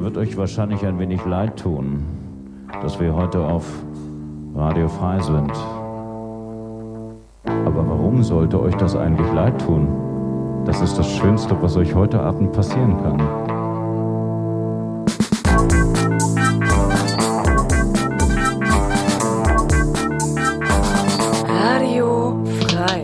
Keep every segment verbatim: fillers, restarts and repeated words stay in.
wird euch wahrscheinlich ein wenig leid tun, dass wir heute auf Radio Frei sind. Aber warum sollte euch das eigentlich leid tun? Das ist das Schönste, was euch heute Abend passieren kann. Radio Frei.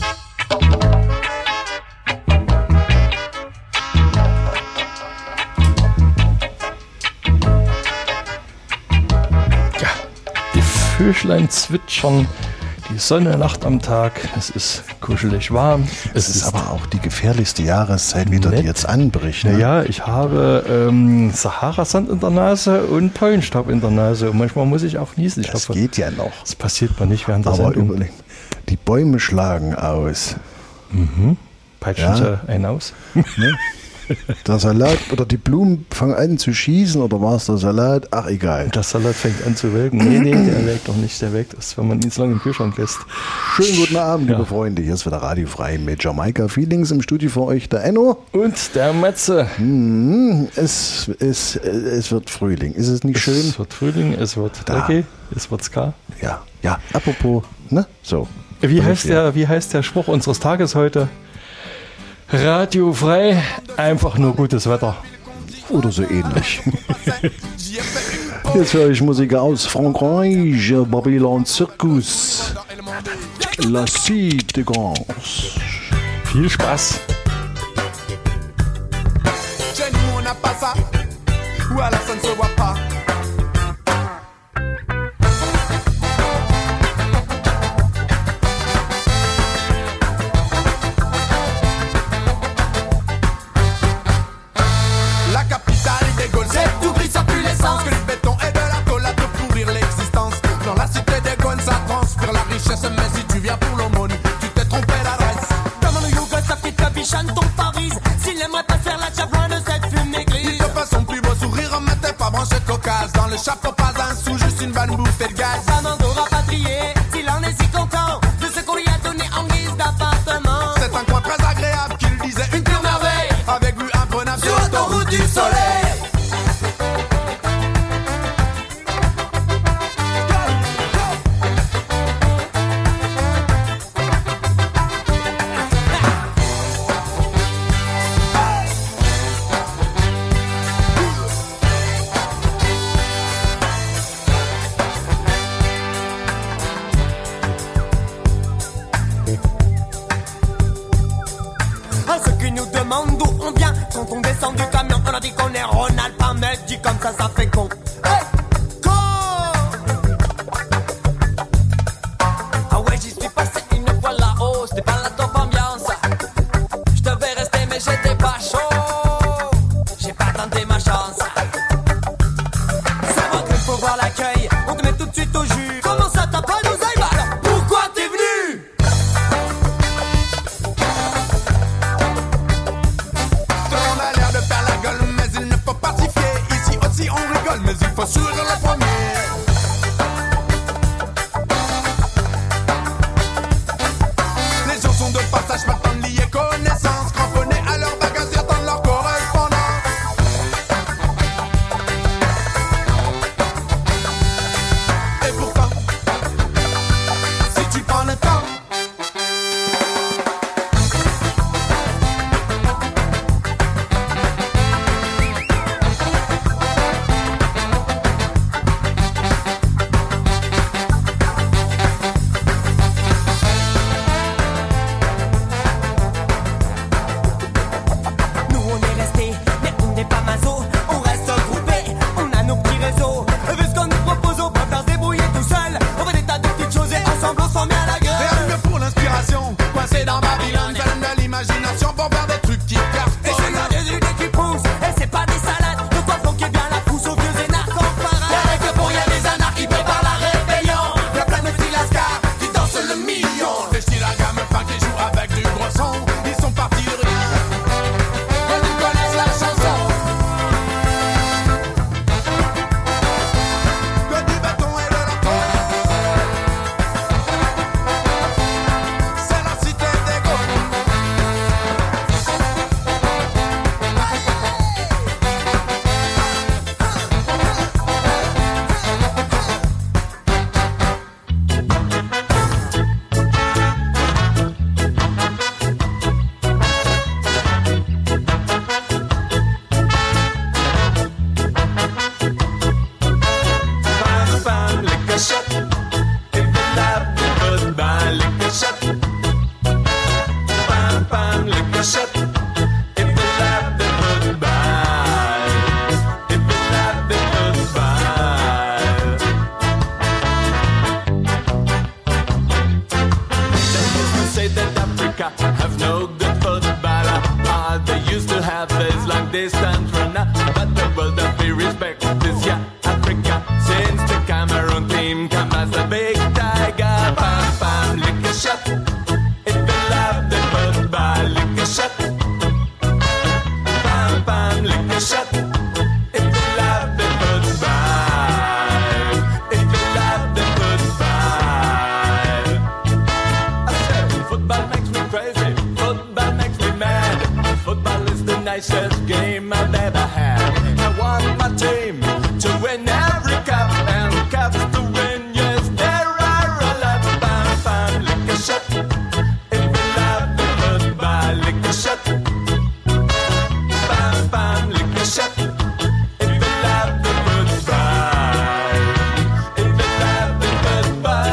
Ja, die Vöglein zwitschern, die Sonne lacht am Tag, es ist kuschelig warm. Es, es ist, ist aber auch die gefährlichste Jahreszeit wieder, nett. Die jetzt anbricht. Ne? Naja, ich habe ähm, Sahara-Sand in der Nase und Pollenstaub in der Nase und manchmal muss ich auch niesen. Ich das hoffe, geht ja noch. Das passiert mir nicht während der aber Sendung. Überleg, die Bäume schlagen aus. Mhm. Peitschen ja. sie einen aus? Ne? Der Salat oder die Blumen fangen an zu schießen oder war es der Salat? Ach, egal. Der Salat fängt an zu welken. Nee, nee, der welkt noch nicht. Der welkt erst, wenn man ihn so lange im Kühlschrank lässt. Schönen guten Abend, liebe ja. Freunde. Hier ist wieder Radio Frei mit Jamaika Feelings im Studio für euch, der Enno. Und der Matze. Hm, es, es, es wird Frühling. Ist es nicht es schön? Es wird Frühling, es wird Reggae, es wird Ska. Ja, ja. Apropos, ne? So. Wie heißt, der, wie heißt der Spruch unseres Tages heute? Radio Frei, einfach nur gutes Wetter. Oder so ähnlich. Jetzt höre ich Musik aus Frankreich, Babylon Circus, La Cité de Gans. Viel Spaß. Mais si tu viens pour l'aumône, tu t'es trompé d'adresse. Comme en New York, ça fait ta bichane ton Paris. S'il aimerait pas faire la chavoine de cette fumée grise. Il te fait son plus beau sourire, mais t'es pas branché cocasse. Dans le chapeau, pas un sou, juste une bonne bouffée de gaz. Un mando rapatrié, s'il en est si content de ce qu'on lui a donné en guise d'appartement. C'est un coin très agréable qu'il disait une pure merveille. Avec vue imprenable sur l'autoroute du soleil. Dit comme ça, ça fait con. Hey, con. Ah ouais, j'y suis passé une fois là-haut. C'était pas la top ambiance. Je devais rester, mais j'étais pas chaud. J'ai pas tenté ma chance. C'est vrai qu'il faut voir l'accueil. On te met tout de suite au jus. Comment ça, t'as pas d'oseille? Bah alors, pourquoi t'es venu? Tout le monde a l'air de faire la gueule, mais il ne faut pas s'y fier. Si on rigole, mais long distance runner, but the world of free respect. This year, Africa, since the Cameroon team come as a big tiger. Bam, bam, lick a shot. If you love the football, lick a shot. Bam, bam, lick a shot. If you love the football, if you love the football. I said, football makes me crazy, football makes me mad. Football is the nicest game I've ever had. I want my team to win every cup, and cups to win, yes, there are a lot. Bam, bam, lick a shot. If you love the football, lick a shot. Bam, bam, lick a shot. If you love the football, if you love the football.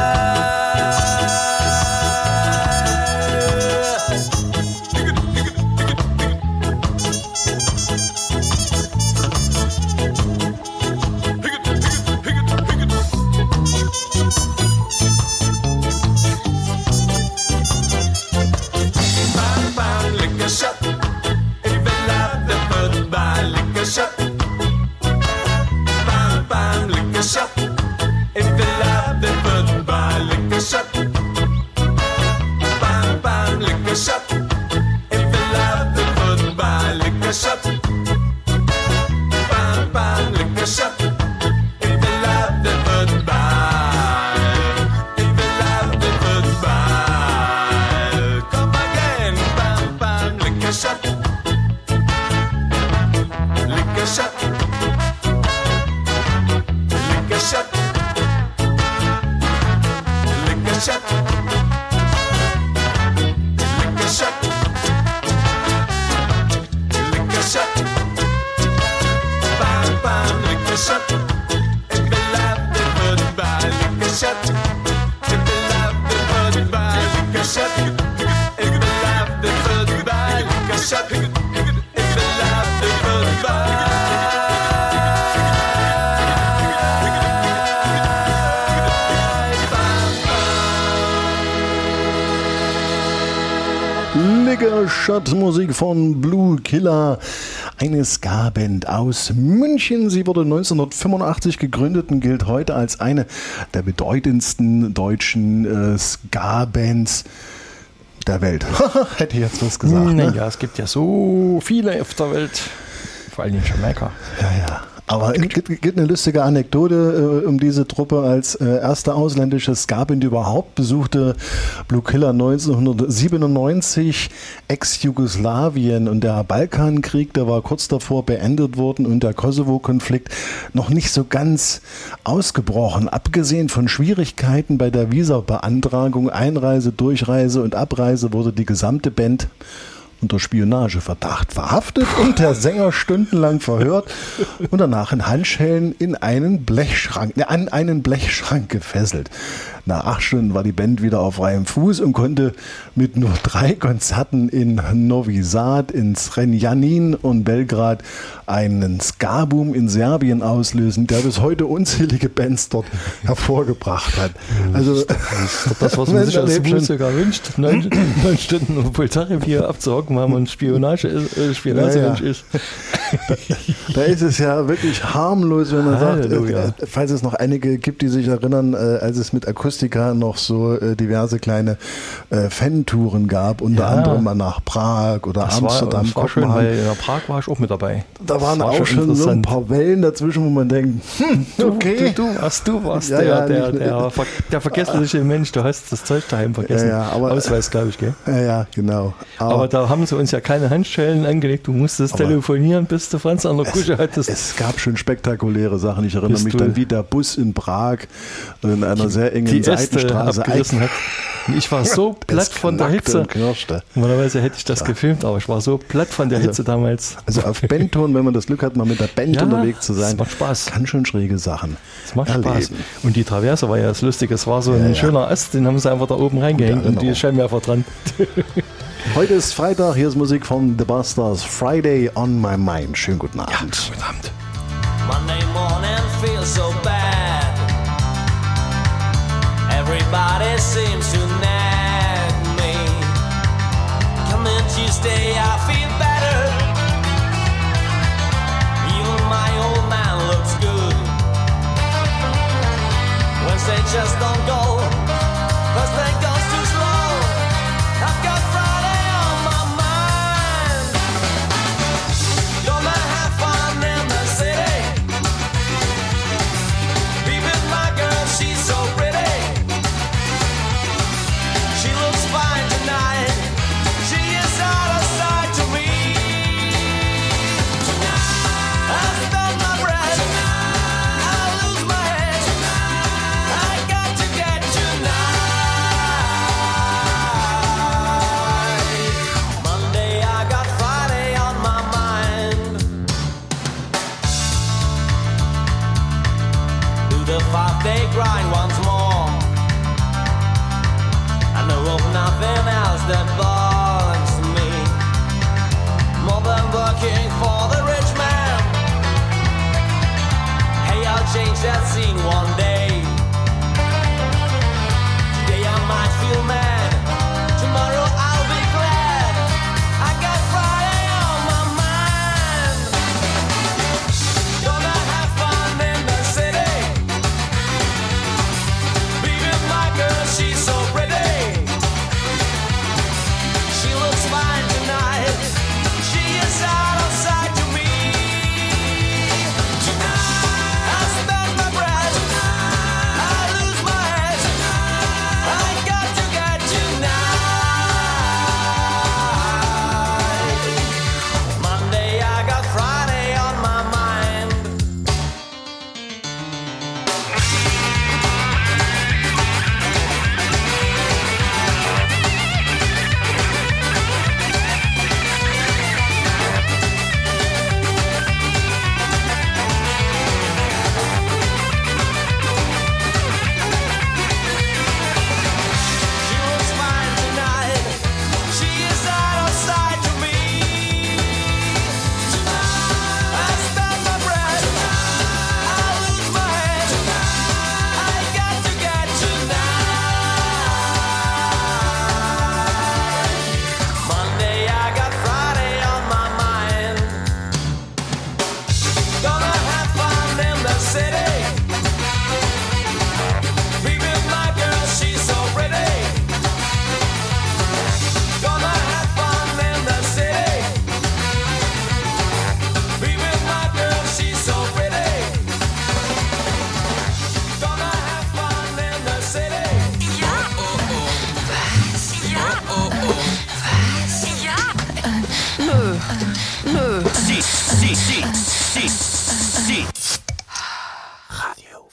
Bam, bam, lick a shot. If you love the football, lick a shot. Bam, bam, lick a shot. If you love the football, lick a shot. Bam, bam, lick a shot. If you love the football, lick a shot. Bam, bam, lick a shot. If you love the football, if you love the football, come again. Bam, bam, lick a shot. Lick a shot. Lick a shot. Lick a shot. Lick a shot. Lick a shot. Bam, bam, lick a shot. If you love the football, lick a shot. If you love the football, lick a shot. If you love the football, lick a shot. If you love the football. Licker Shot, Musik von Blue Killer, eine Ska-Band aus München. Sie wurde neunzehnhundertfünfundachtzig gegründet und gilt heute als eine der bedeutendsten deutschen äh, Ska-Bands der Welt. Hätte ich jetzt was gesagt. Naja, Ne? es gibt ja so viele auf der Welt, vor allem in Jamaika. Ja, ja. Aber es gibt, gibt eine lustige Anekdote äh, um diese Truppe. Als äh, erste ausländische Ska-Band überhaupt besuchte Blue Killer neunzehnhundertsiebenundneunzig Ex-Jugoslawien, und der Balkankrieg, der war kurz davor beendet worden und der Kosovo-Konflikt noch nicht so ganz ausgebrochen. Abgesehen von Schwierigkeiten bei der Visa-Beantragung, Einreise, Durchreise und Abreise wurde die gesamte Band unter Spionageverdacht verhaftet und der Sänger stundenlang verhört und danach in Handschellen in einen Blechschrank, ne, an einen Blechschrank gefesselt. Nach acht Stunden war die Band wieder auf freiem Fuß und konnte mit nur drei Konzerten in Novi Sad, in Zrenjanin und Belgrad einen Ska-Boom in Serbien auslösen, der bis heute unzählige Bands dort hervorgebracht hat. Also Das ist doch das, was man sich als Musiker wünscht. Neun, neun Stunden auf Poltavia abzuhocken, weil man Spionage ist, äh, Spionagemensch Ja, ja. ist. Da ist es ja wirklich harmlos, wenn man sagt, Halleluja. äh, falls es noch einige gibt, die sich erinnern, äh, als es mit Akustika noch so äh, diverse kleine äh, Fan-Touren gab, unter Ja. anderem mal nach Prag oder Das Amsterdam, war, das war schön, Kopenhagen. weil in Prag war ich auch mit dabei. Da waren Das war auch schon so ein interessant. paar Wellen dazwischen, wo man denkt, hm, okay. Du, du warst, du warst Ja, der, ja, der, nicht- der, ver- der vergessliche Mensch. Du hast das Zeug daheim vergessen. Ja, ja, aber- Ausweis, glaube ich, gell? Ja, ja, genau. Aber da haben sie uns ja keine Handschellen angelegt. Du musstest Aber- telefonieren, bis du Franz an der Küche hattest. es gab schon spektakuläre Sachen. Ich erinnere Bist mich du- dann, wie der Bus in Prag in einer sehr engen die Äste Seitenstraße abgerissen hat. Und ich war so platt Es von der knackte Hitze. und knirschte. Normalerweise hätte ich das gefilmt, aber ich war so platt von der Also- Hitze damals. Also auf Bandton, wenn man das Glück hat, mal mit der Band Ja, unterwegs zu sein, das macht Spaß. kann schon schräge Sachen Das macht Spaß. erleben. Und die Traverse war ja das Lustige. Es war so ein Ja, ja. schöner Ast, den haben sie einfach da oben reingehängt Gute und die Erinnerung. Scheinwerfer dran. Heute ist Freitag, hier ist Musik von The Busters, Friday on My Mind. Schönen guten Abend. Guten Abend. Monday morning feels so bad. Everybody seems to nag me. Coming Tuesday, I feel better. they grind once more. I know of nothing else that bothers me more than working for the rich man. Hey, I'll change that scene one day. Today I might feel mad, tomorrow I'll be glad. I got Friday on my mind. Gonna have fun in the city. Be with my girl, she's so pretty. She looks fine tonight. She is out of sight to me. Tonight I spend my breath. I lose my head. I got to get tonight. Monday I got Friday on my mind. She looks fine tonight. She is out of sight to me. Tonight I spend my breath. I lose my head. I got to get tonight. Monday I got Friday on my mind. Gonna have fun in the city. Be with my girl, she's so pretty. Gonna have fun in the city. Be with my girl, she's so pretty. Gonna have fun in the city. Si, si, si, si, si. Radio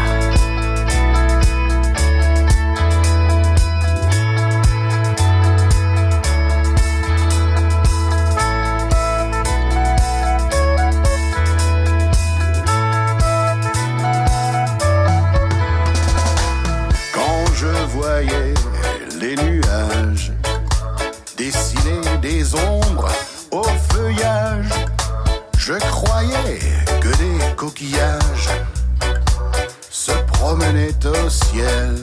Quand je voyais les nuages dessiner des ombres au feuillage, je croyais que des coquillages se promenaient au ciel.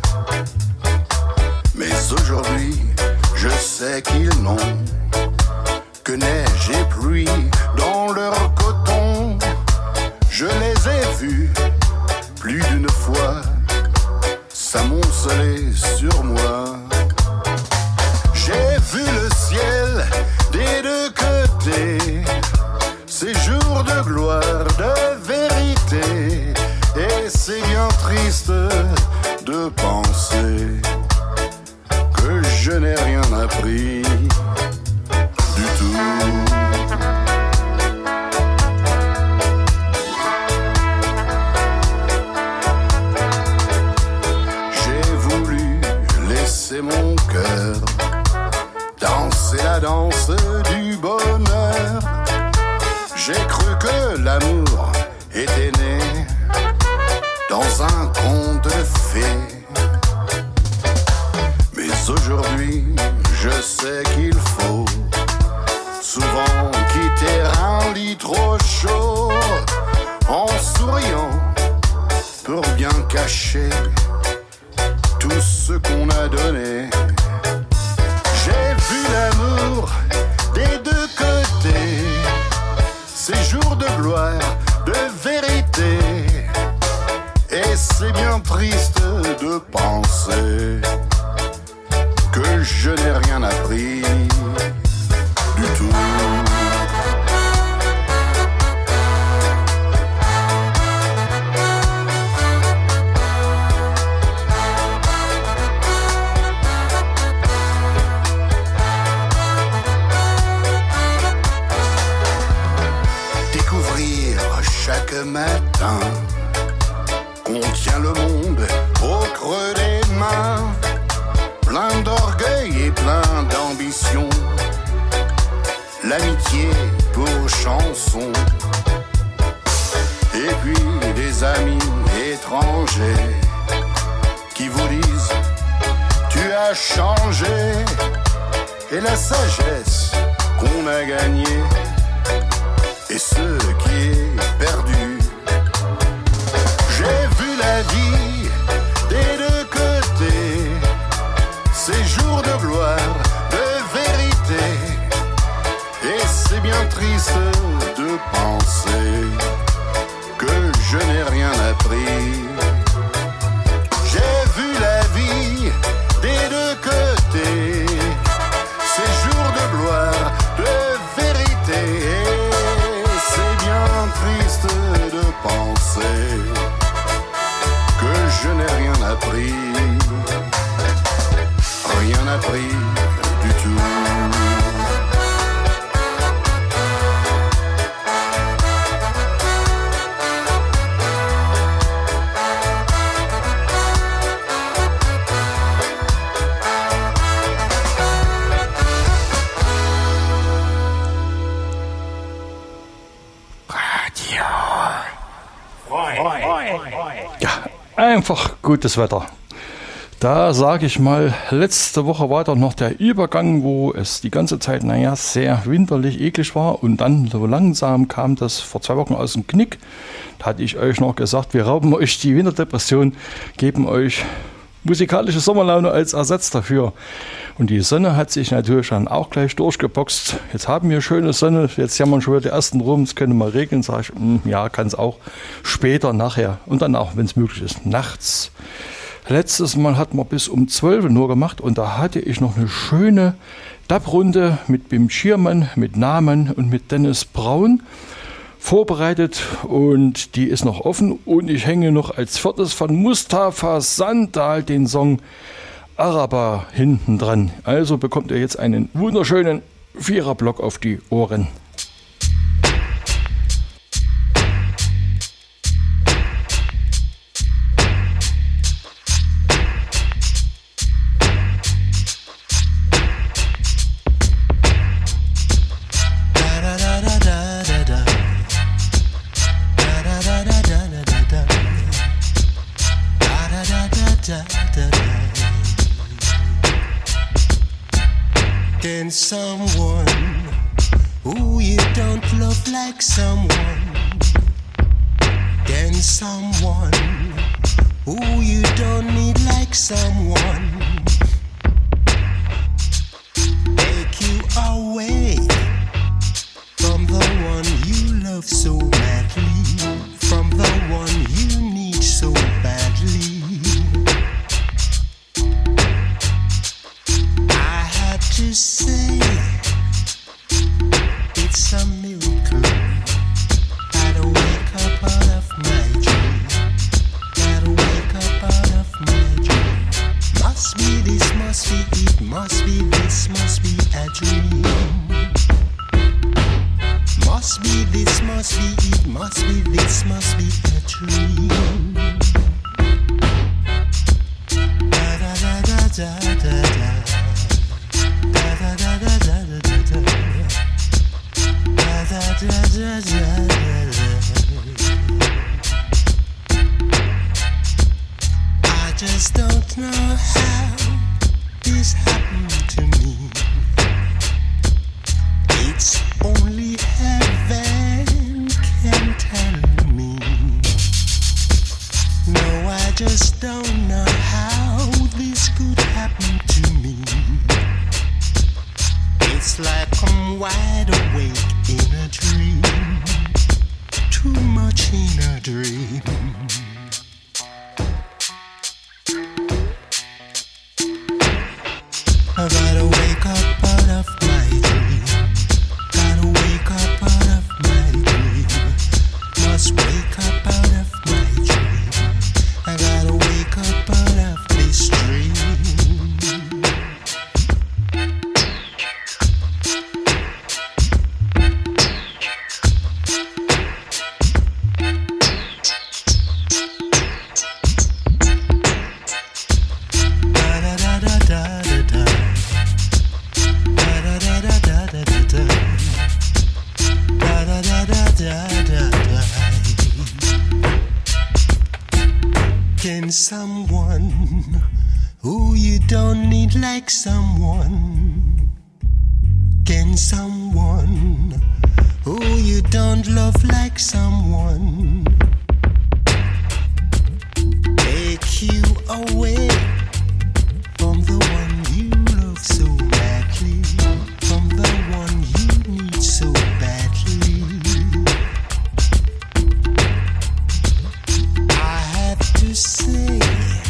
Mais aujourd'hui, je sais qu'ils n'ont que neige et pluie dans leur coton. Je les ai vus plus d'une fois s'amonceler sur moi. J'ai vu le ciel des deux côtés, ces jours de gloire, de vérité, et c'est bien triste de penser que je n'ai rien appris du tout. J'ai voulu laisser mon cœur danser la danse du bonheur. J'ai cru que l'amour était né dans un conte de fées. Mais aujourd'hui, je sais qu'il faut souvent quitter un lit trop chaud en souriant pour bien cacher tout ce qu'on a donné. J'ai vu l'amour des deux côtés, ces jours de gloire, de vérité, et c'est bien triste de penser que je n'ai rien appris du tout. Chaque matin, on tient le monde au creux des mains, plein d'orgueil et plein d'ambition, l'amitié pour chanson, et puis des amis et étrangers qui vous disent tu as changé, et la sagesse qu'on a gagnée et ce qui est perdu. J'ai vu la vie des deux côtés, ces jours de gloire, de vérité, et c'est bien triste de penser que je n'ai rien appris. J'ai vu la vie des deux côtés, ces jours de gloire, de vérité, et c'est bien triste de penser que je n'ai rien appris, rien appris du tout. Ja, einfach gutes Wetter. Da sage ich mal, letzte Woche war doch noch der Übergang, wo es die ganze Zeit, naja, sehr winterlich, eklig war, und dann so langsam kam das vor zwei Wochen aus dem Knick. Da hatte ich euch noch gesagt, wir rauben euch die Winterdepression, geben euch musikalische Sommerlaune als Ersatz dafür. Und die Sonne hat sich natürlich dann auch gleich durchgeboxt. Jetzt haben wir schöne Sonne, jetzt jammern schon wieder die ersten rum, es könnte mal regnen, sage ich, mh, ja, kann es auch später, nachher und dann auch, wenn es möglich ist, nachts. Letztes Mal hatten wir bis um zwölf nur gemacht, und da hatte ich noch eine schöne Dub-Runde mit Bim Schiermann, mit Namen und mit Dennis Braun vorbereitet, und die ist noch offen, und ich hänge noch als viertes von Mustafa Sandal den Song Araber hinten dran. Also bekommt ihr jetzt einen wunderschönen Viererblock auf die Ohren. Can someone who you don't love like someone? Can someone who you don't need like someone take you away from the one you love so madly, from the one you need so badly? To say it's a miracle. Gotta wake up out of my dream. Gotta wake up out of my dream. Must be this, must be it, must be this, must be a dream. Must be this, must be it, must be this, must be a dream. Da da da da da da da. I just don't know how this happened to me. It's only heaven can tell me. No, I just don't know how this could happen to me. It's like I'm wide awake in a dream, too much in a dream. I gotta wake up out of my dream. Gotta wake up out of my dream. Must wake up out of my dream. I gotta wake up out Can someone who you don't need like someone? Can someone who you don't love like someone take you away from the one you love so badly, from the one you need so badly? I have to say,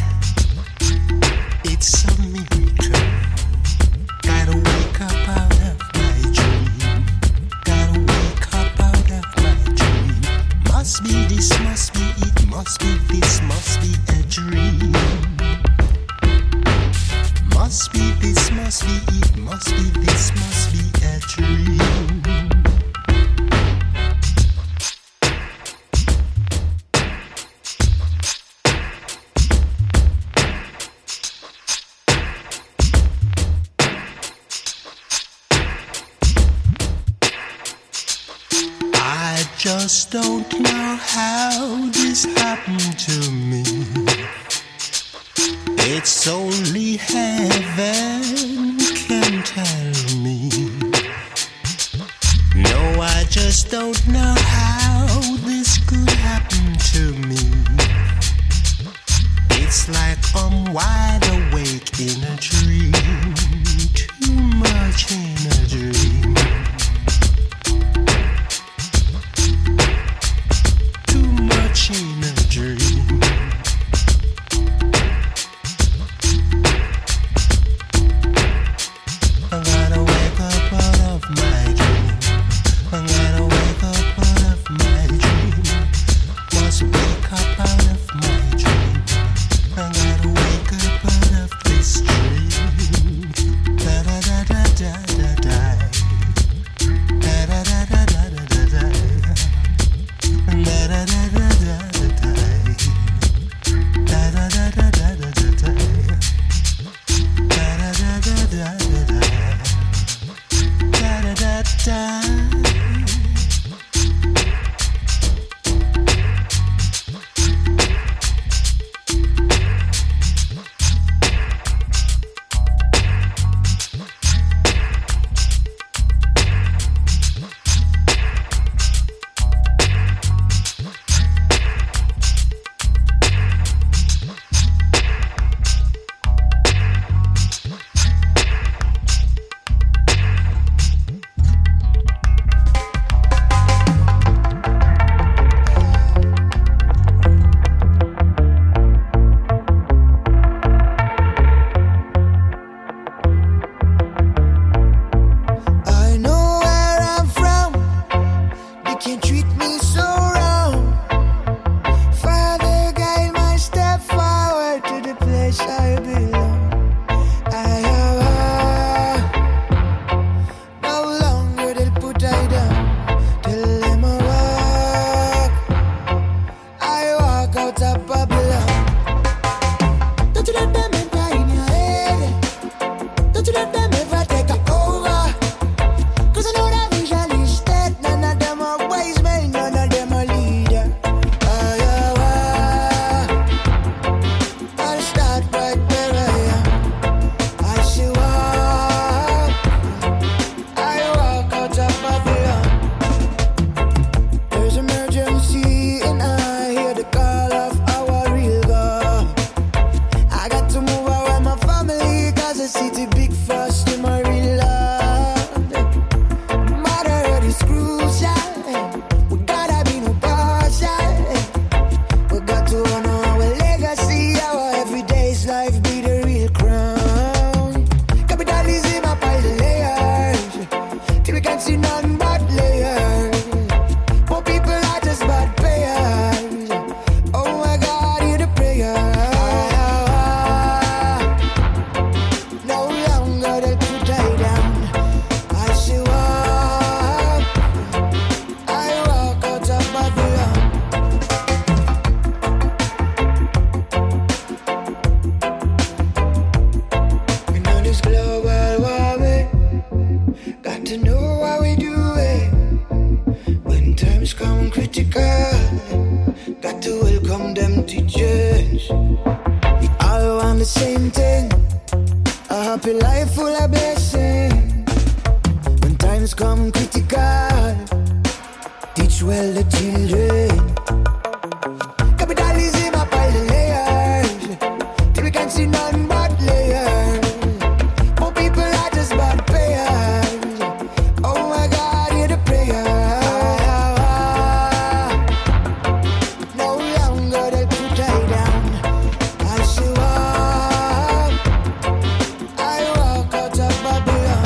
it's a miracle. Gotta wake up out of my dream. Gotta wake up out of my dream. Must be this, must be it, must be this, must be a dream. Must be this, must be it, must be this, must be a dream. I just don't know how this happened to me. It's only heaven can tell me. No, I just don't know how this could happen to me. It's like I'm wide awake in a dream, too much in a dream. Too much in a dream. I gotta wake up out of my dream. I gotta wake up out of my dream. Must wake up out of my dream. I gotta wake up out of this dream. Da da da da da da da. Da da da da da da da. Da da da da da da da. Da da da da da da da da. Da da da da da da da. Da da da da. I know where I'm from. They can't treat me so wrong. Father, guide my step forward to the place I belong. I have no longer they'll put I down. Tell them I walk. I walk out of Babylon. Don't you let them enter in your head. Don't you let them ever take over. Cause I know that vision is dead. None of them are wise men, none of them are all the children. Capitalism up all the layers, till we can see none but layers. Poor people are just bad payers. Oh my God, hear the prayer. No longer they put I down. I say walk, I walk out of Babylon.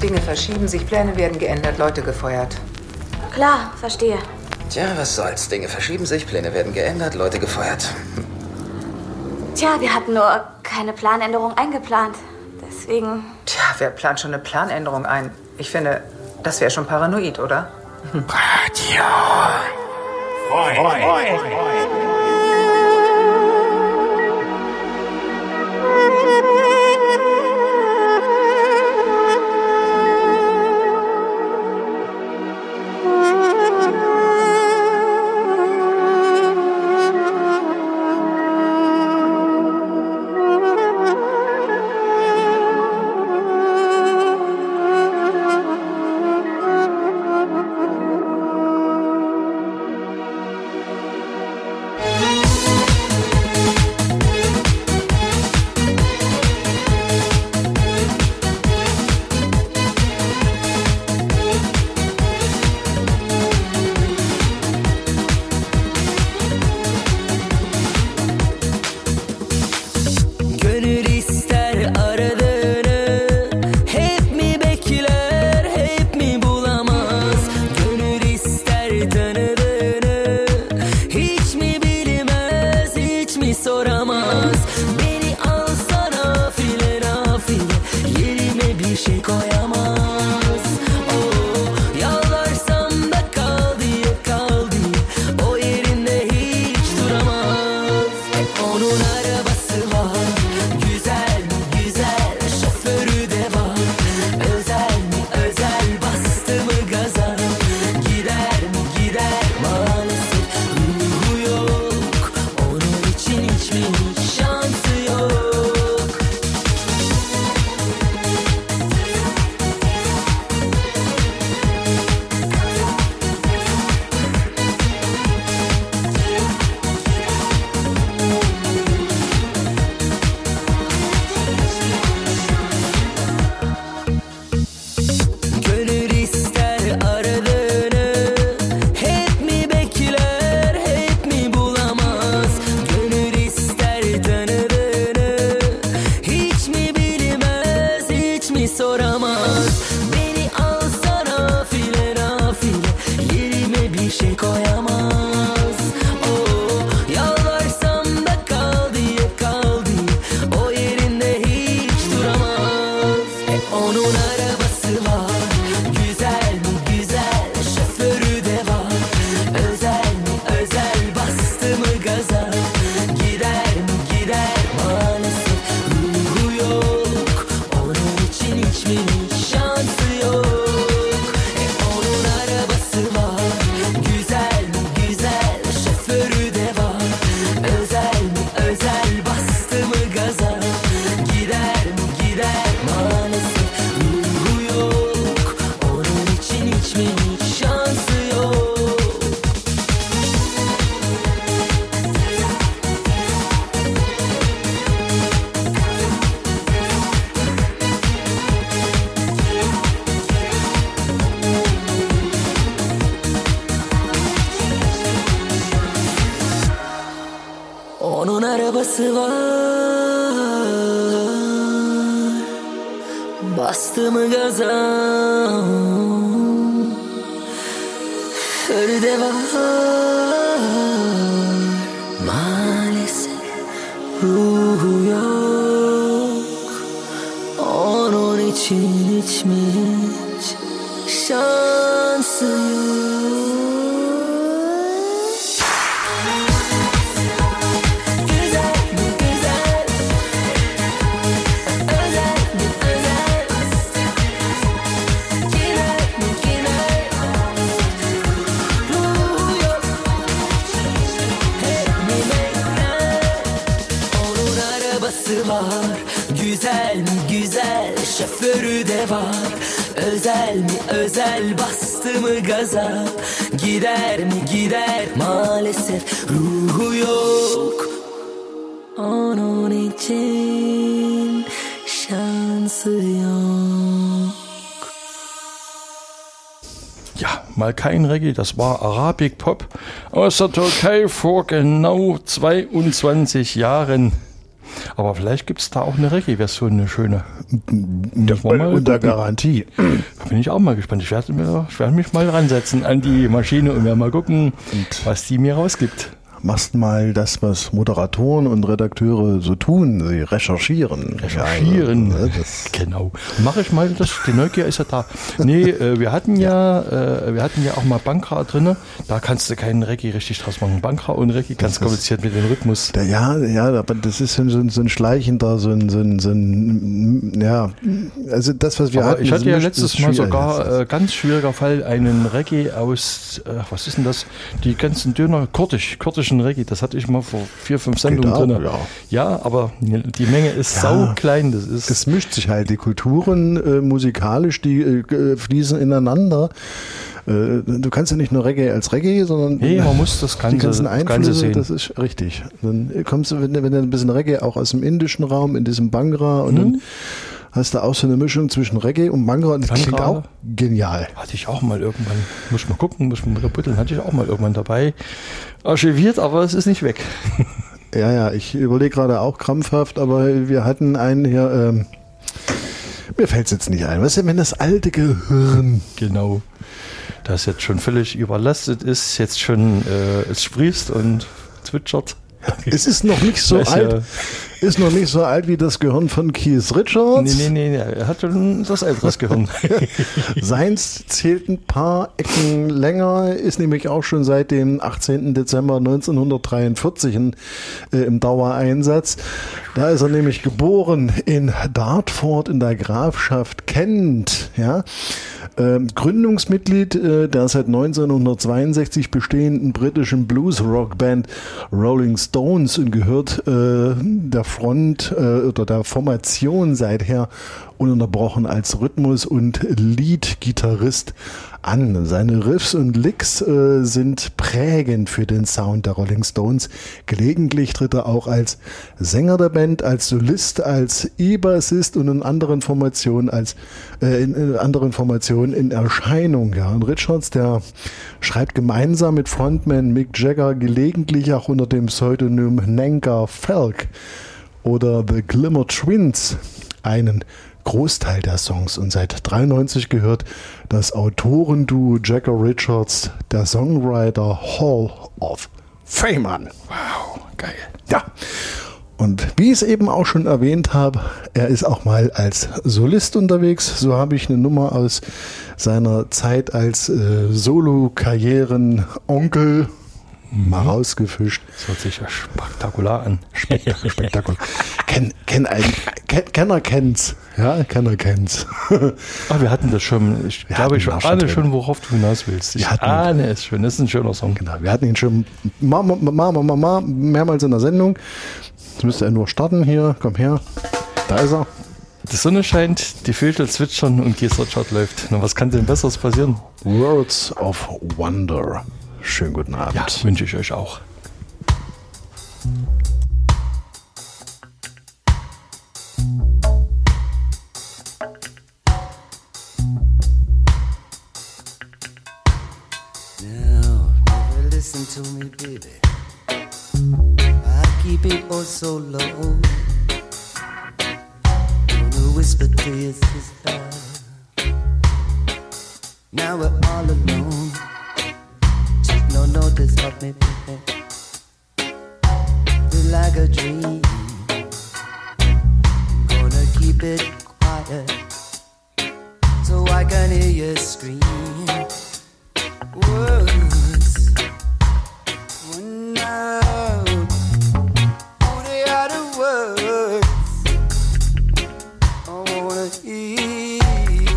Dinge verschieben sich, Pläne werden geändert, Leute gefeuert. Klar, verstehe. Tja, was soll's. Dinge verschieben sich, Pläne werden geändert, Leute gefeuert. Tja, wir hatten nur keine Planänderung eingeplant. Deswegen... Tja, wer plant schon eine Planänderung ein? Ich finde, das wäre schon paranoid, oder? Radio. Frei. Frei. arabası var. Bastı mı gaza, Feride var. Maalesef ruhu yok. Onun için hiç mi hiç şansı yok. Var. Güzel mi güzel, şoförü de var. Özel mi özel, bastı mı gaza. Gider mi gider, maalesef ruhu yok. Onun için şansı yok. Ja, mal kein Reggae, das war Arabic Pop aus der Türkei vor genau zweiundzwanzig Jahren. Aber vielleicht gibt es da auch eine Reggae-Version, eine schöne. Ja, unter Garantie. Da bin ich auch mal gespannt. Ich werde, mir, ich werde mich mal ransetzen an die Maschine und werde mal gucken, und was die mir rausgibt. Machst mal das, was Moderatoren und Redakteure so tun, sie recherchieren. Recherchieren, ja, das genau. Mache ich mal, das, die Neugier ist ja da. Nee, äh, wir hatten ja, äh, wir hatten ja auch mal Bankra drin, da kannst du keinen Reggae richtig draus machen. Bankra und Reggae ganz kompliziert mit dem Rhythmus. Der, ja, ja, aber das ist so ein, so ein schleichender, so ein, so ein, so ein, ja, also das, was wir aber hatten. Ich hatte so ja letztes Mal sogar, äh, ganz schwieriger Fall, einen Reggae aus, äh, was ist denn das, die ganzen Döner, kurdisch, kurdisch Reggae, das hatte ich mal vor vier, fünf Sendungen drin. Ja. ja, aber die Menge ist ja sau klein. Das ist es mischt sich halt. Die Kulturen äh, musikalisch, die äh, fließen ineinander. Äh, du kannst ja nicht nur Reggae als Reggae, sondern nee, man muss das Ganze, die ganzen Einflüsse, Ganze sehen. Das ist richtig. Dann kommst du, wenn, wenn du ein bisschen Reggae auch aus dem indischen Raum, in diesem Bhangra und mhm. dann hast du auch so eine Mischung zwischen Reggae und Bhangra und das Bhangra klingt auch genial. Hatte ich auch mal irgendwann, muss ich mal gucken, muss ich mal rütteln, hatte ich auch mal irgendwann dabei. Archiviert, aber es ist nicht weg. Ja, ja, ich überlege gerade auch krampfhaft, aber wir hatten einen hier, ähm, mir fällt es jetzt nicht ein. Was ist denn, wenn das alte Gehirn... Genau, das jetzt schon völlig überlastet ist, jetzt schon, äh, es sprießt und zwitschert. Es ist noch nicht so ist alt. Ja ist noch nicht so alt wie das Gehirn von Keith Richards. Nee, nee, nee, er hat schon das älteres Gehirn. Seins zählt ein paar Ecken länger, ist nämlich auch schon seit dem achtzehnten Dezember neunzehnhundertdreiundvierzig in, äh, im Dauereinsatz. Da ist er nämlich geboren in Dartford in der Grafschaft Kent. Ja? Ähm, Gründungsmitglied äh, der seit neunzehnhundertzweiundsechzig bestehenden britischen Blues-Rock-Band Rolling Stones und gehört äh, der Front äh, oder der Formation seither ununterbrochen als Rhythmus- und Lead-Gitarrist an. Seine Riffs und Licks äh, sind prägend für den Sound der Rolling Stones. Gelegentlich tritt er auch als Sänger der Band, als Solist, als E-Bassist und in anderen Formationen als äh, in, in anderen Formationen in Erscheinung. Ja. Und Richards, der schreibt gemeinsam mit Frontman Mick Jagger gelegentlich auch unter dem Pseudonym Nanka Falk oder The Glimmer Twins einen Großteil der Songs, und seit dreiundneunzig gehört das Autorenduo Jagger Richards der Songwriter Hall of Fame an. Wow, geil. Ja, und wie ich es eben auch schon erwähnt habe, er ist auch mal als Solist unterwegs. So habe ich eine Nummer aus seiner Zeit als äh, Solo-Karrieren-Onkel mal rausgefischt. Das hört sich ja spektakular an. Spektakular. Spektakular. Ken, ken, ein, ken, Kenner kennt's. Ja, Kenner kennt's. Ah, wir hatten das schon. Ich wir glaube, ich ahne drin. schon, worauf du hinaus willst. Ich ahne es schon. Das ist ein schöner Song. Genau, wir hatten ihn schon ma, ma, ma, ma, ma, mehrmals in der Sendung. Jetzt müsste er nur starten hier. Komm her. Da ist er. Die Sonne scheint, die Vögel zwitschern und Keith Richards läuft. Na, was kann denn Besseres passieren? Words of Wonder. Schönen guten Abend. Ja, wünsche ich euch auch. Now, never listen to me, baby. I keep it oh so low. Gonna whisper to your sister. Now we're all alone. Take no notice of me, baby. Feel like a dream. Gonna keep it quiet so I can hear you scream. Words, one out. Oh, they are the words I wanna hear.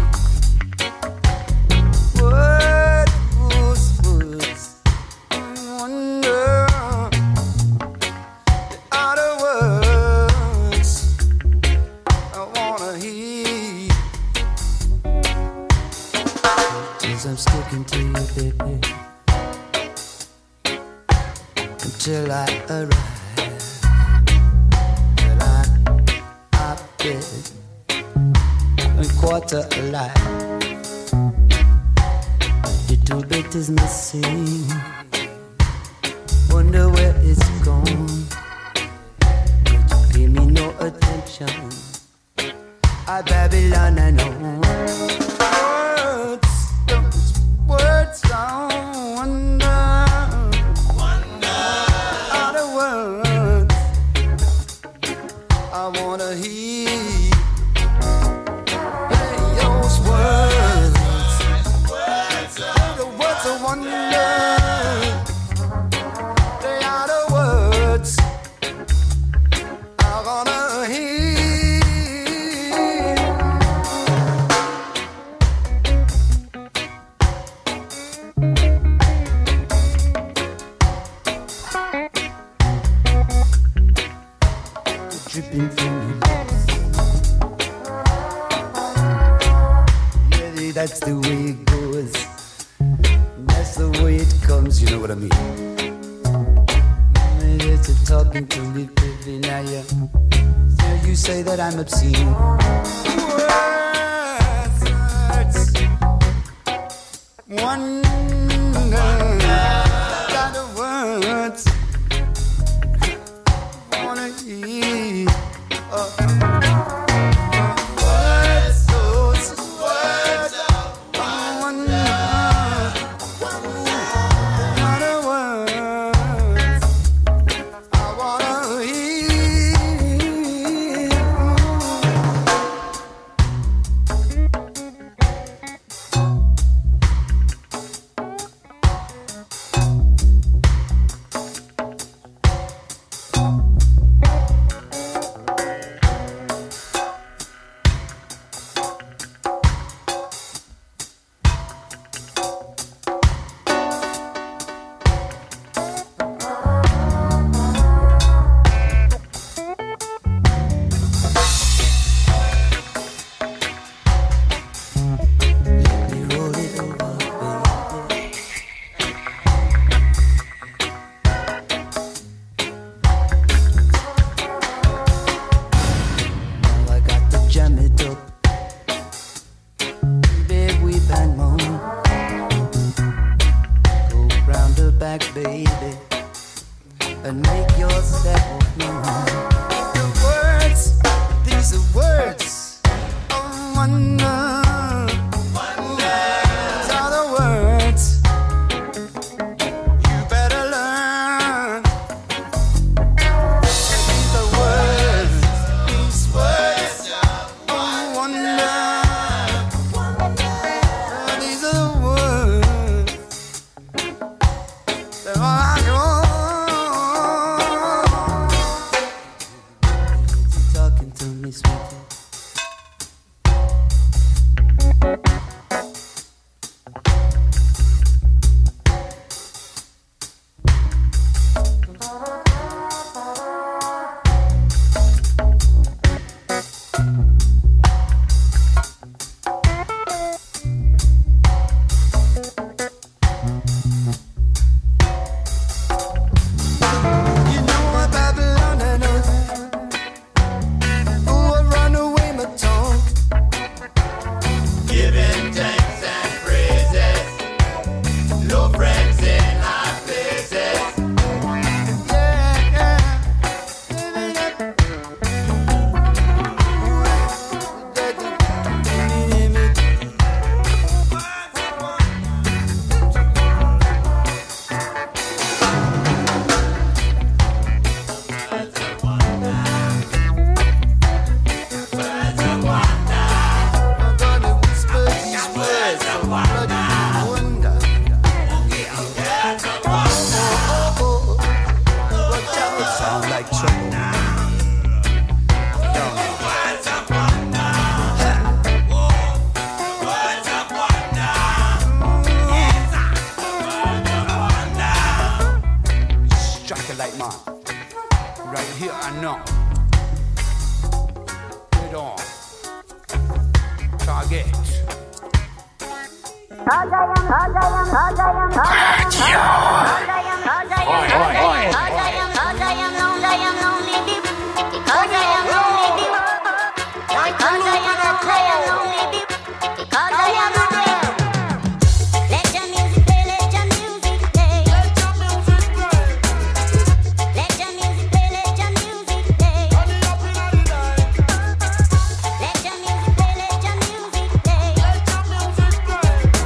Words, words, I wonder. They are the words I wanna hear. 'Cause I'm sticking to you, baby, until I arrive. Till I, I've been a quarter alive. Little bit is missing. Wonder where it's gone. Could you pay me wanna hear. Hey, those words, the words of wonder. They are the words I wanna hear. Dripping from your lips. Yeah, that's the way it goes. That's the way it comes, you know what I mean? It's a talking to me, baby, now you, so you say that I'm obscene. Words, wonder, got the words. Wanna hear uh, words, those words I wonder, are the words I wanna hear.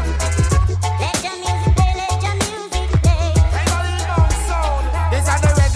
These are the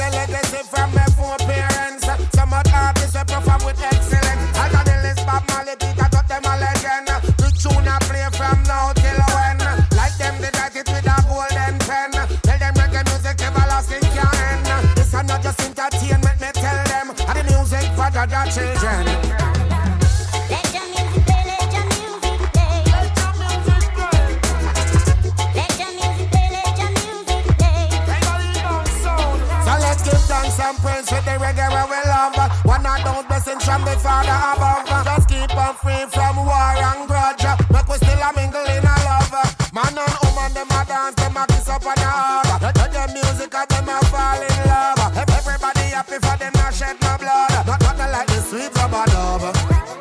got children. Let your music play, let your music play. Let your music play. Let your music play, let your music play. So let's give thanks and praise for the reggae where we love. One of those blessings from the Father above. Just keep us free from war and grudge. Make we still a mingle in a love. Man and woman, them a dance, them a kiss up on the heart. Let the music and them a fall in love. Everybody happy for them not shed no blood. Not nothing like the sweet rubber dove.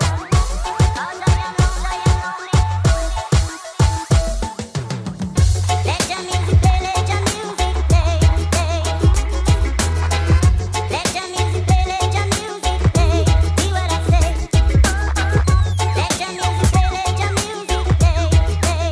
Let your music play, let your music play, play. Let your music play, let your music play. See what I say? Let your music play, let your music play, play.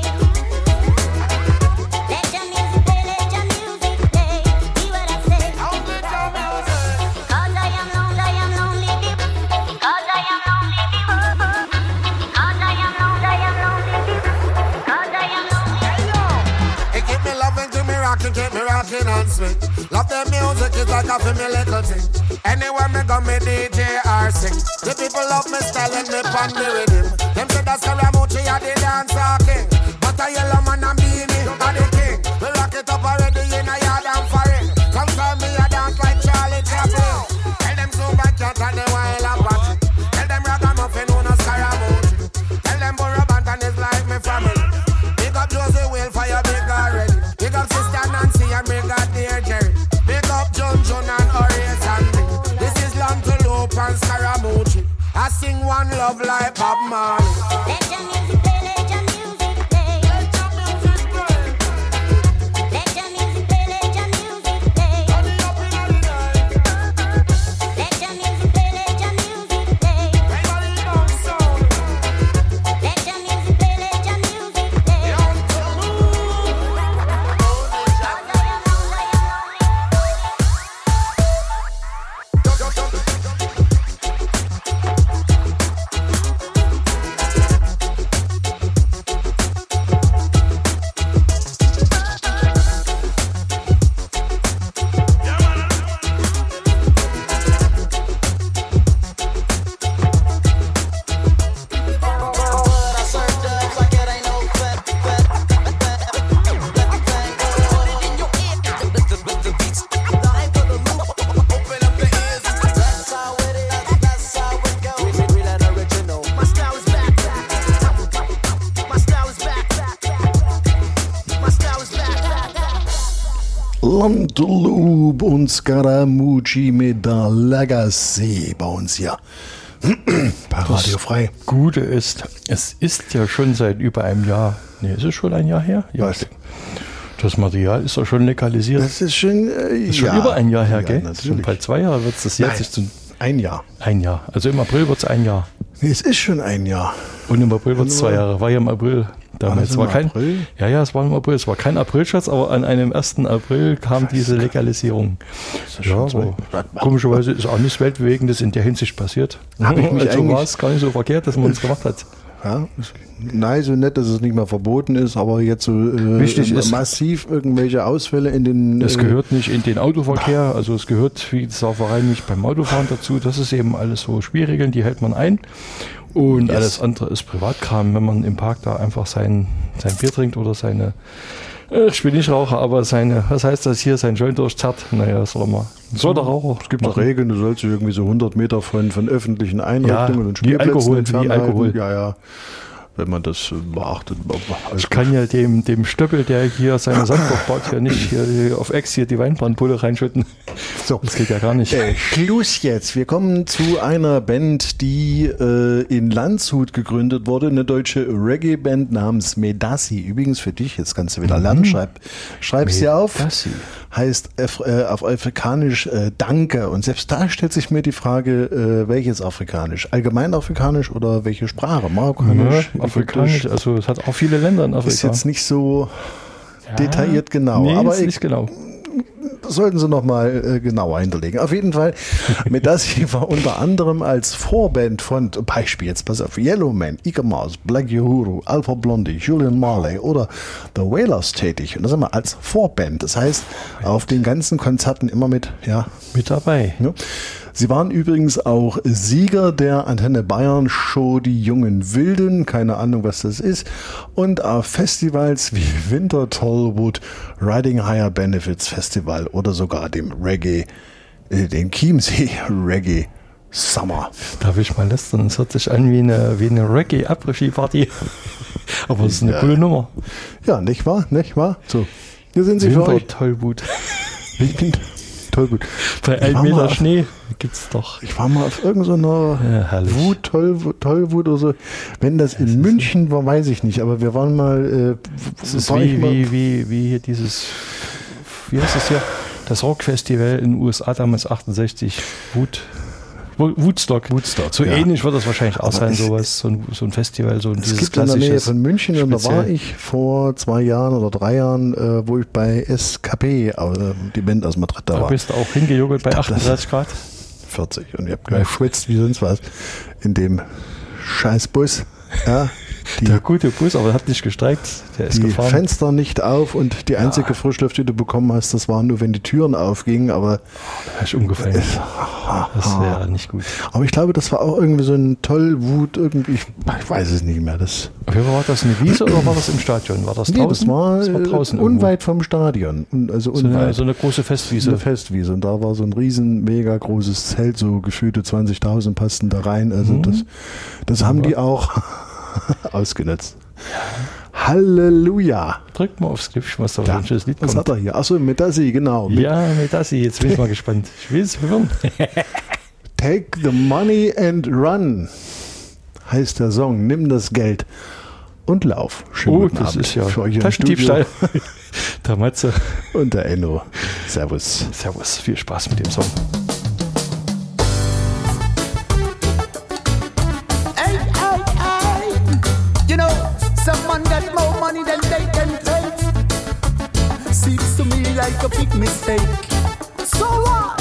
Let your music play, let your music play. See what I say? Cause I am lonely, I am lonely, cause I am lonely, cause I am lonely, I am lonely, cause I am lonely. It keep me loving, keep me rocking, keep me rocking and sweet. Love the music, it's like a family little thing. Anywhere me go, me D J or sing. The people love me style and me pan the rhythm. Them say that's Karamuchi, I the dancer king. But a yellow man and beanie, I the king. We rock it up already in a yard and foreign. Come tell me I dance like Charlie Chaplin. Tell them Zumba Cat and the Wild Apache. Tell them Ragamuffin who knows Karamuchi. Tell them Burro Banton is like me family. Big up Josie Whale for your big already. Big up Sister Nancy and big up dear Jerry. Big up John John and Horace and Lee. This is Lantelope and Scaramucci. I sing one love like Bob Marley. Let your music play, let your music play. Let your music play. Let your music play, let your music play. Let your music play, let your music play. Let your music play, let your music play. Lantelope und Scaramucci mit der Legacy bei uns hier. Bei Radio Frei. Das Gute ist, es ist ja schon seit über einem Jahr, nee, ist es schon ein Jahr her? Ja, Was? das Material ist ja schon legalisiert. Das ist schon, äh, Das ist schon ja. über ein Jahr her, Ja, gell? natürlich. Schon bald zwei Jahre wird es das jetzt. Nein, Ist zum, ein Jahr. ein Jahr. Also im April wird es ein Jahr. Nee, es ist schon ein Jahr. Und im April wird es zwei Jahre. War ja im April. Damals das war im kein, April? Ja, ja, es war im April. Es war kein Aprilscherz, aber an einem ersten April kam diese Legalisierung. ist Ja, schon so. aber komischerweise ist auch nichts Weltbewegendes in der Hinsicht passiert. Hab ich mich also eigentlich- war es gar nicht so verkehrt, dass man es gemacht hat. Ja, nein, so nett, dass es nicht mehr verboten ist, aber jetzt so äh, Wichtig äh, ist- massiv irgendwelche Ausfälle in den... Es äh, gehört nicht in den Autoverkehr, also es gehört wie die Sauferei nicht beim Autofahren dazu. Das ist eben alles so Spielregeln, die hält man ein. Und Yes. alles andere ist Privatkram, wenn man im Park da einfach sein, sein Bier trinkt oder seine, äh, ich bin nicht Raucher, aber seine, was heißt das hier, sein Joint durchzerrt. Naja, soll er mal. Soll der Raucher, es gibt nach noch Regeln, du sollst dich irgendwie so hundert Meter von, von öffentlichen Einrichtungen Ja, und wie Spielplätzen Alkohol, entfernt wie Alkohol. halten. Ja, ja, wenn man das äh, beachtet. Ich kann ja dem, dem Stöppel, der hier seine Sandburg baut, hier nicht hier, hier auf Ex hier die Weinbrandpulle reinschütten. So. Das geht ja gar nicht. Äh, Schluss jetzt. Wir kommen zu einer Band, die äh, in Landshut gegründet wurde, eine deutsche Reggae-Band namens Medassi. Übrigens für dich, jetzt kannst du wieder lernen, schreib, schreib's dir auf. Medassi. Heißt äh, auf Afrikanisch äh, Danke. Und selbst da stellt sich mir die Frage, äh, welches Afrikanisch? Allgemein Afrikanisch oder welche Sprache? Marokkanisch? Ja, Afrikanisch, also es hat auch viele Länder in Afrika. Ist jetzt nicht so Ja, detailliert genau. Nee, aber ist ich, nicht genau. sollten Sie noch mal äh, genauer hinterlegen. Auf jeden Fall, Medasi war unter anderem als Vorband von, Beispiel jetzt, pass auf, Yellowman, Ika-Mouse, Black Uhuru, Alpha Blondie, Julian Marley oder The Wailers tätig. Und das immer als Vorband. Das heißt, auf den ganzen Konzerten immer mit, ja, mit dabei. Ja. Sie waren übrigens auch Sieger der Antenne Bayern Show Die Jungen Wilden, keine Ahnung, was das ist, und auf Festivals wie Winter Tollwood, Riding Higher Benefits Festival oder sogar dem Reggae, äh, den Chiemsee Reggae Summer. Darf ich mal lästern? Es hört sich an wie eine, wie eine Reggae-Après-Ski-Party. Aber es ist eine ja. coole Nummer. Ja, nicht wahr? Nicht wahr? So, hier sind Sie für euch. Winter Tollwood. Ich bin Tollwut. Bei einem Meter Schnee gibt's doch. Ich war mal auf irgendeiner ja, Wut, Tollwut, Tollwut oder so. Wenn das in das München war, weiß ich nicht, aber wir waren mal. Äh, das ist wie, wie, wie, wie hier dieses, wie heißt das hier? Das Rockfestival in den U S A damals achtundsechzig. Wut. Woodstock. Woodstock. So ja. ähnlich wird das wahrscheinlich auch sein, sowas, so ein, so ein Festival, so ein Es gibt in der Nähe von München und da war ich vor zwei Jahren oder drei Jahren, äh, wo ich bei S K P, äh, die Band aus Madrid da war. Da bist du auch hingejuckelt bei achtunddreißig Grad? vierzig und ich habe gleich geschwitzt wie sonst was in dem scheiß Bus. Ja. Die, der gute Bus, aber hat nicht gestreikt. Der ist die gefahren. Fenster nicht auf und die einzige ja. Frischluft, die du bekommen hast, das war nur, wenn die Türen aufgingen. Aber oh, da ist umgefallen. Das wäre nicht gut. Aber ich glaube, das war auch irgendwie so ein Tollwut. Irgendwie, ich, ich weiß es nicht mehr. Das war das eine Wiese oder war das im Stadion? War das draußen? Nee, das war, das war draußen unweit irgendwo. Vom Stadion. Also so, unweit. Eine, so eine große Festwiese. So eine Festwiese. Und da war so ein riesen, mega großes Zelt, so gefühlte zwanzigtausend passten da rein. Also mhm. das, das haben die auch ausgenutzt. Halleluja. Drück mal aufs Knöpfchen, was da ja. für ein Lied was kommt. hat er hier? Achso, Medasi, genau. Mit ja, Medasi, jetzt bin ich mal gespannt. Ich will es hören. Take the money and run heißt der Song. Nimm das Geld und lauf. Schönen oh, guten das Abend ist ja für euch Taschendiebstahl. Der Matze. Und der Enno. Servus. Servus. Viel Spaß mit dem Song. You know, someone got more money than they can take. Seems to me like a big mistake. So what?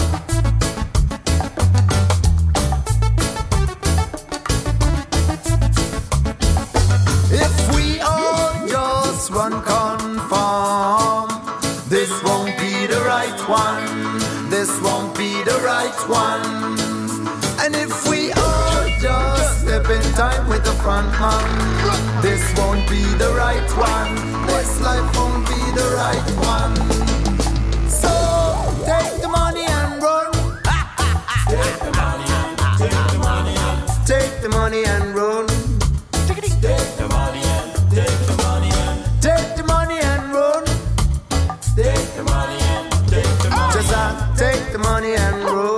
If we all just run conform, this won't be the right one. This won't be the right one. And if we all just step in time with the front man, this won't be the right one. This life won't be the right one. So take the money and run. Take the money and take the money and take the money and run. Take the money and take the money and take the money and run. Take the money and take the money. Just uh, take the money and run.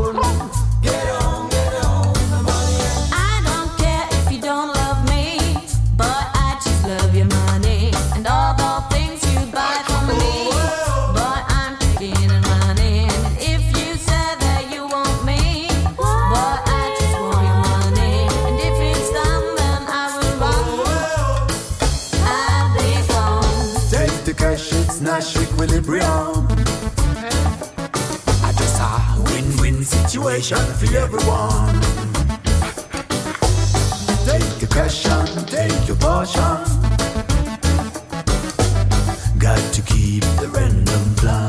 Nash equilibrium. I just a win-win situation for everyone. Take your question, take your portion. Got to keep the random plan.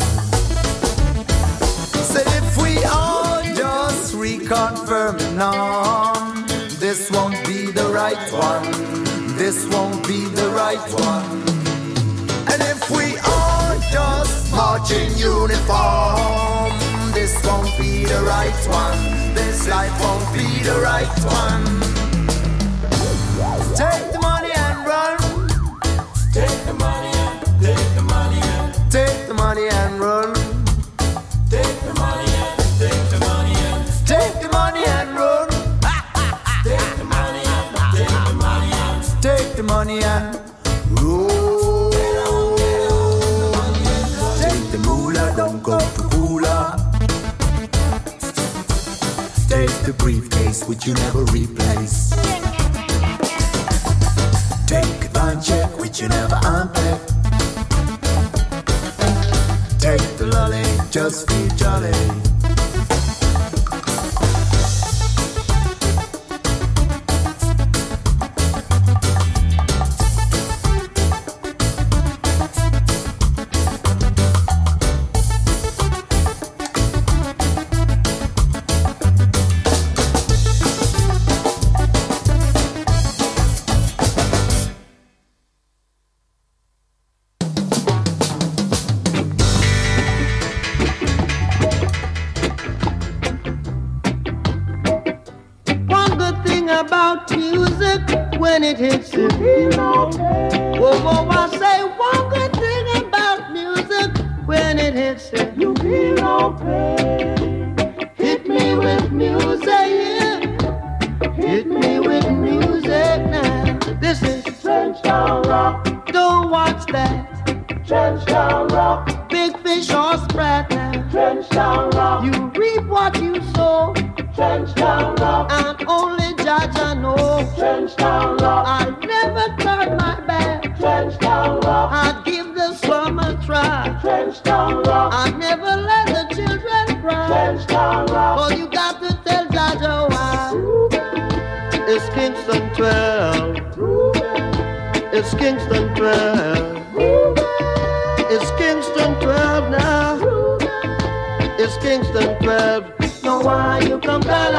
Said if we all just reconfirm it now, this won't be the right one. This won't be the right one. And if we all just march in uniform, this won't be the right one. This life won't be the right one. Take the money and run. Take the money and take the money and take the money and run. Take the money and take the money and take the money and run. Take the money and take the money and take the money and run. Don't go to cooler. Take the briefcase which you never replace. Take a bank check which you never unpack. Take the lolly, just be jolly. About music when it hits you. Whoa, whoa, I say one good thing about music when it hits you. You feel no pain. Hit me with music, yeah. Hit me with music now. This is Trenchtown Rock. Don't watch that. Trenchtown Rock. Big fish or sprat now. Trenchtown Rock. You reap what you sow. Trenchtown Rock. And only Judge I know. Trenchtown Rock. I never turn my back. Trenchtown Rock. I give the slum a try. Trenchtown Rock. I never let the children cry. Trenchtown Rock. Oh, you got to tell Judge why. It's Kingston twelve. It's Kingston twelve. It's Kingston twelve now. It's Kingston twelve. Know why you come down